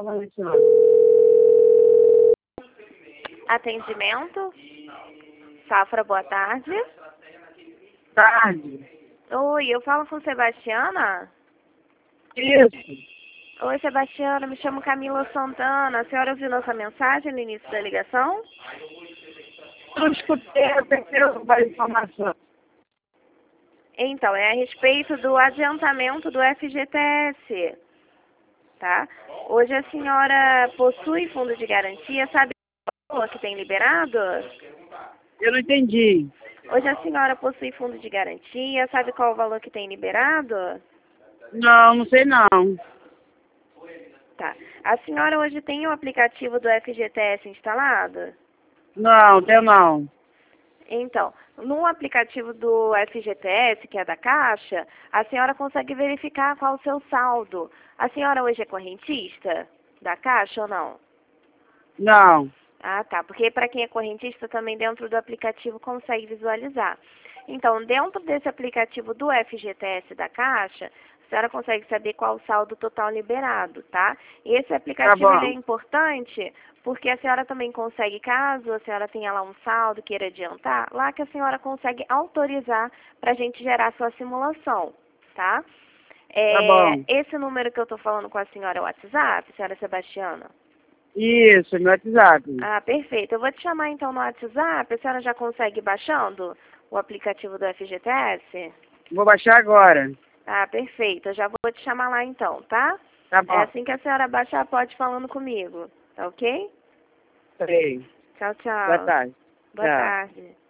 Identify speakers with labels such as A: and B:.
A: falando isso.
B: Atendimento? Safra, boa tarde.
A: Tarde.
B: Oi, eu falo com Sebastiana?
A: Isso.
B: Oi, Sebastiana, me chamo Camila Santana. A senhora ouviu nossa mensagem no início da ligação?
A: Eu escutei, eu tenho várias informações.
B: Então, é a respeito do adiantamento do FGTS, tá? Hoje a senhora possui fundo de garantia, sabe o valor que tem liberado?
A: Eu não entendi.
B: Hoje a senhora possui fundo de garantia, sabe qual o valor que tem liberado?
A: Não sei não.
B: Tá. A senhora hoje tem o aplicativo do FGTS instalado?
A: Não, tenho não.
B: Então, no aplicativo do FGTS, que é da Caixa, a senhora consegue verificar qual o seu saldo. A senhora hoje é correntista da Caixa ou não?
A: Não.
B: Ah, tá. Porque para quem é correntista também dentro do aplicativo consegue visualizar. Então, dentro desse aplicativo do FGTS da Caixa, a senhora consegue saber qual o saldo total liberado, tá? E esse aplicativo
A: Tá
B: ele é
A: bom.
B: importante porque a senhora também consegue, caso a senhora tenha lá um saldo, queira adiantar, lá que a senhora consegue autorizar para a gente gerar sua simulação, tá?
A: Tá bom.
B: Esse número que eu estou falando com a senhora é o WhatsApp, senhora Sebastiana?
A: Isso, no WhatsApp.
B: Ah, perfeito. Eu vou te chamar então no WhatsApp. A senhora já consegue ir baixando o aplicativo do FGTS?
A: Vou baixar agora.
B: Ah, perfeito. Eu já vou te chamar lá então, tá?
A: Tá
B: É
A: bom.
B: assim que a senhora baixar, pode ir falando comigo. Tá ok?
A: Sei.
B: Tchau,
A: Boa
B: tchau.
A: tarde.
B: Boa
A: Tchau.
B: tarde.